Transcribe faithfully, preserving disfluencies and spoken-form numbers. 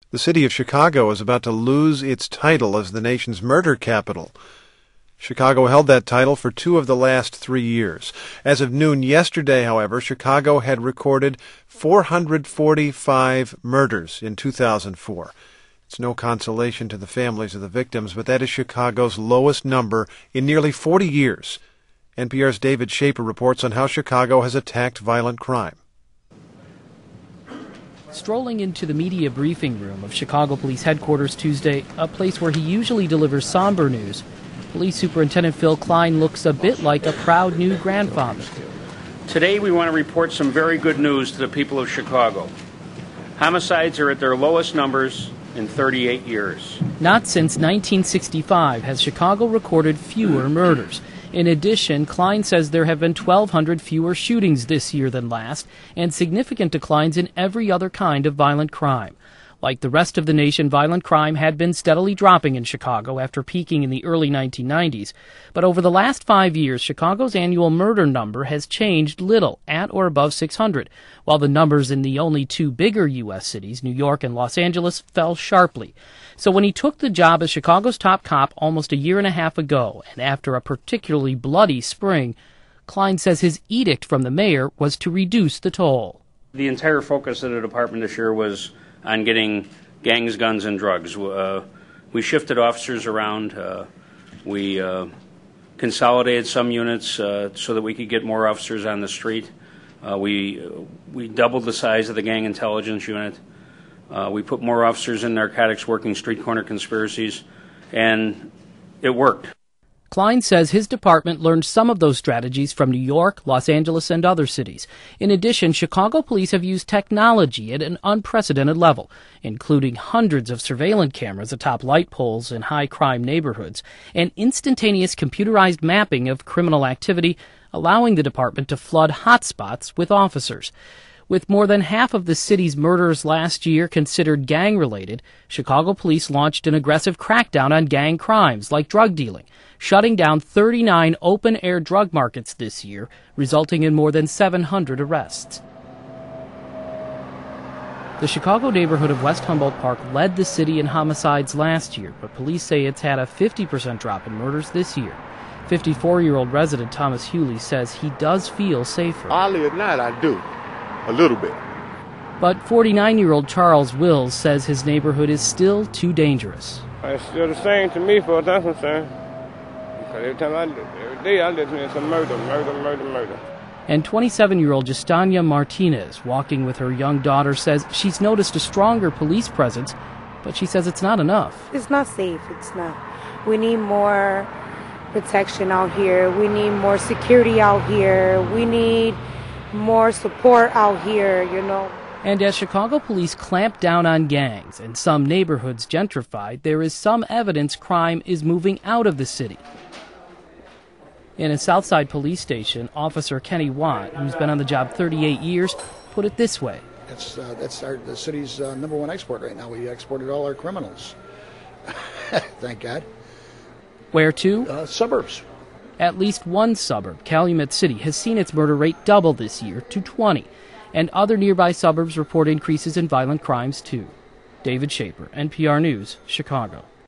The city of Chicago is about to lose its title as the nation's murder capital. Chicago held that title for two of the last three years. As of noon yesterday, however, Chicago had recorded four hundred forty-five murders in two thousand four. It's no consolation to the families of the victims, but that is Chicago's lowest number in nearly forty years. N P R's David Schaper reports on how Chicago has attacked violent crime. Strolling into the media briefing room of Chicago Police Headquarters Tuesday, a place where he usually delivers somber news, Police Superintendent Phil Klein looks a bit like a proud new grandfather. Today we want to report some very good news to the people of Chicago. Homicides are at their lowest numbers in thirty-eight years. Not since nineteen sixty-five has Chicago recorded fewer murders. In addition, Klein says there have been twelve hundred fewer shootings this year than last, and significant declines in every other kind of violent crime. Like the rest of the nation, violent crime had been steadily dropping in Chicago after peaking in the early nineteen nineties. But over the last five years, Chicago's annual murder number has changed little, at or above six hundred, while the numbers in the only two bigger U S cities, New York and Los Angeles, fell sharply. So when he took the job as Chicago's top cop almost a year and a half ago, and after a particularly bloody spring, Klein says his edict from the mayor was to reduce the toll. The entire focus of the department this year was on getting gangs, guns, and drugs. Uh, we shifted officers around. Uh, we uh, consolidated some units uh, so that we could get more officers on the street. Uh, we uh, we doubled the size of the gang intelligence unit. Uh, we put more officers in narcotics working street corner conspiracies, and it worked. Klein says his department learned some of those strategies from New York, Los Angeles, and other cities. In addition, Chicago police have used technology at an unprecedented level, including hundreds of surveillance cameras atop light poles in high-crime neighborhoods, and instantaneous computerized mapping of criminal activity, allowing the department to flood hotspots with officers. With more than half of the city's murders last year considered gang-related, Chicago police launched an aggressive crackdown on gang crimes like drug dealing, shutting down thirty-nine open-air drug markets this year, resulting in more than seven hundred arrests. The Chicago neighborhood of West Humboldt Park led the city in homicides last year, but police say it's had a fifty percent drop in murders this year. fifty-four-year-old resident Thomas Hewley says he does feel safer. Oddly at night, I do. A little bit. But forty-nine-year-old Charles Wills says his neighborhood is still too dangerous. It's still the same to me as far as I'm concerned. Because every time I, every day I listen to some murder, murder, murder, murder. And twenty-seven-year-old Justania Martinez, walking with her young daughter, says she's noticed a stronger police presence, but she says it's not enough. It's not safe. It's not. We need more protection out here. We need more security out here. We need more support out here, you know. And as Chicago police clamp down on gangs and some neighborhoods gentrified, there is some evidence crime is moving out of the city. In a Southside police station, Officer Kenny Watt, who's been on the job thirty-eight years, put it this way. It's, uh, that's our, the city's uh, number one export right now. We exported all our criminals. Thank God. Where to? Uh, suburbs. At least one suburb, Calumet City, has seen its murder rate double this year to twenty, and other nearby suburbs report increases in violent crimes too. David Schaper, N P R News, Chicago.